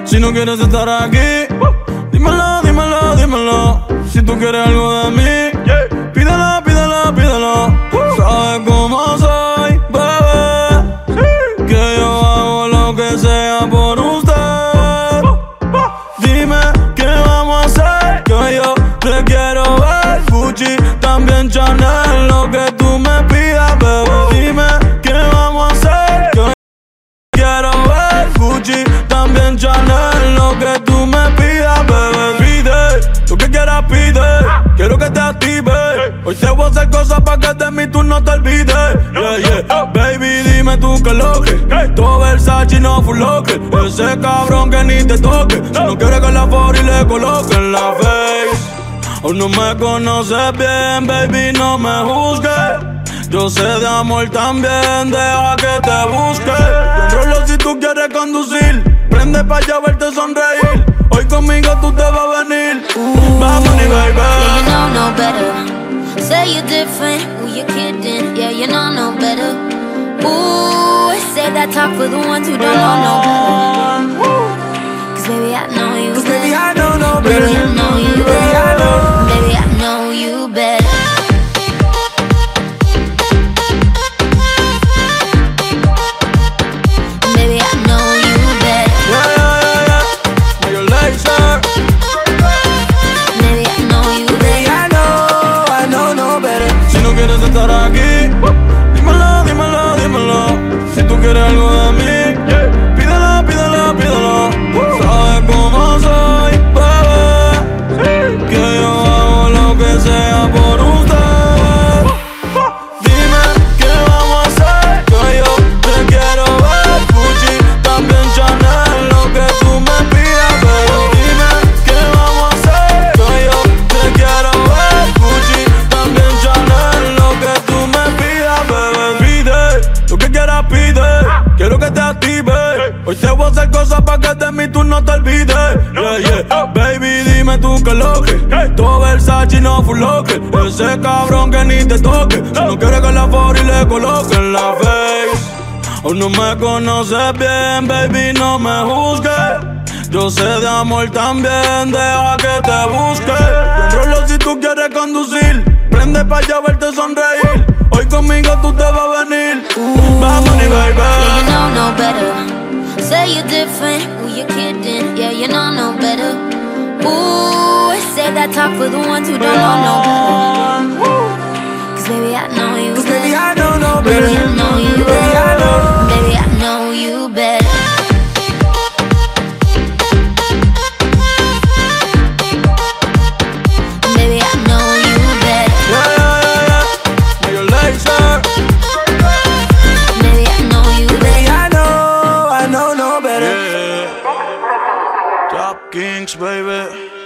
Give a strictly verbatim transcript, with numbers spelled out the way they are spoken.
Si no quieres estar aquí, dímelo, dímelo, dímelo. Si tú quieres algo de mí, pídelo, pídelo, pídelo. Sabes cómo soy, bebé, que yo hago lo que sea por usted. Dime qué vamos a hacer, que yo te quiero ver. Gucci, también Chanel, lo que tú me pidas, bebé. Dime qué vamos a hacer, que yo quiero ver. Gucci, también Chanel, lo que tú me pidas, bebé. Pide, lo que quieras pide, quiero que te active. Hoy te voy a hacer cosas pa' que de mí tú no te olvides. Yeah, yeah. Baby, dime tú qué lo que todo Versace no full locker. Ese cabrón que ni te toque. Si no quieres que la for y le coloquen la face. Aún no me conoces bien, baby, no me juzgues. Yo sé de amor también, deja que te busque. Yo enrolo si tú quieres conducir. Prende pa' allá verte sonreír. Hoy conmigo tú te vas a venir. Vamos, ni baby. Yeah, you know no better. Say you're different, who you kidding? Yeah, you know no better. Ooh, say that talk for the ones who don't know no better. Cause baby, I know you Cause better. baby, I know no better. Baby, I know you Baby, I better. know. Baby, I know you better. Baby, I know you better. Yeah, yeah, yeah, yeah. Mayor Lazer. Baby, I know you Baby, better. I know, I know no better. Si no quieres estar aquí, dímelo, dímelo, dímelo. Si tú quieres algo de mí, pídelo, pídelo, pídelo. Sabes cómo soy, bebé, que yo hago lo que sea por usted. Dime qué vamos a hacer, que yo te quiero ver. Gucci, también Chanel, lo que tú me pidas, pero dime qué vamos a hacer, que yo te quiero ver. Gucci, también Chanel, lo que tú me pidas, bebé. Pide, lo que quieras pide, quiero que te active. Hoy te voy a hacer cosas pa' que de mí tú no te olvides. Yeah, yeah. Baby, dime tú qué lo que todo Versace no full locker. Ese cabrón que ni te toque. Si no quieres que la for y le coloquen la face. Aún no me conoces bien, baby, no me juzgues. Yo sé de amor también, deja que te busque. Yo enrolo si tú quieres conducir. Prende pa' allá verte sonreír. Hoy conmigo tú te vas a venir. Vamos, ni baby. Yeah, you know no better. Say you're different, who you kidding? Yeah, you know no better. Ooh, say that talk for the ones who don't know no better. Cause baby, I know you Cause baby, better. I know no better. Baby, I know you Baby, I better. know. Baby, I know you better. Baby, I know you better. Yeah, yeah, yeah, yeah. Mayor Lazer. Baby, I know you Baby, better. I know, I know no better. Yeah. Top Kings, baby.